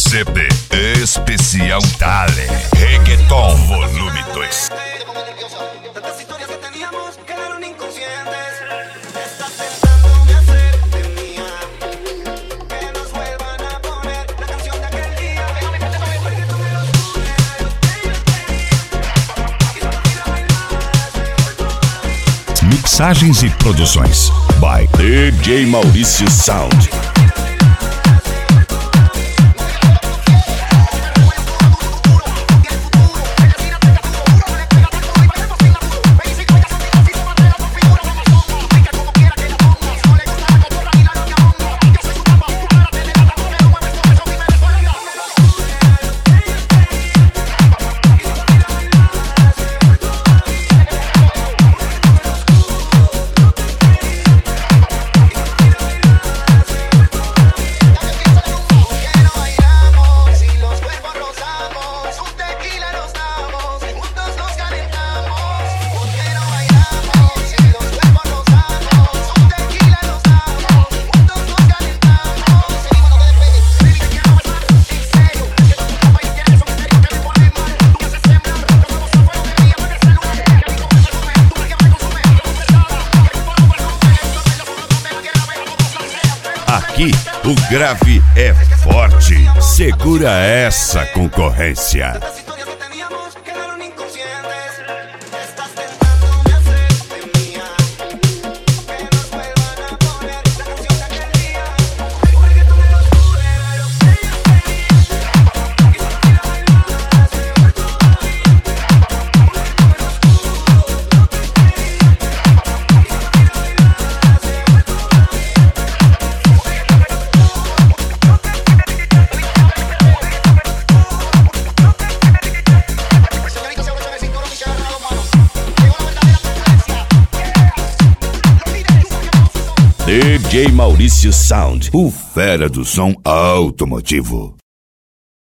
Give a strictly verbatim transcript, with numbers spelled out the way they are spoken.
C D especial Dale Reggaeton Volume dois. Tantas historias que teníamos quedaron inconscientes. Estás tentándome a hacerte mía. Que nos vuelvan a poner la canción de aquel día. Porque tú me lo sumes a lo que yo quería. Y solo quiero bailar. Mixagens e produções by D J Maurício Sound. Aqui o grave é forte. Segura essa concorrência. Tantas historias que teníamos quedaron inconscientes. Estás tentándome a hacerte mía. Que nos vuelvan a poner la canción de aquel día. Porque tú me lo sumes a lo que yo quería. Y solo quiero bailar, hacer D J Maurício Sound, o fera do som automotivo.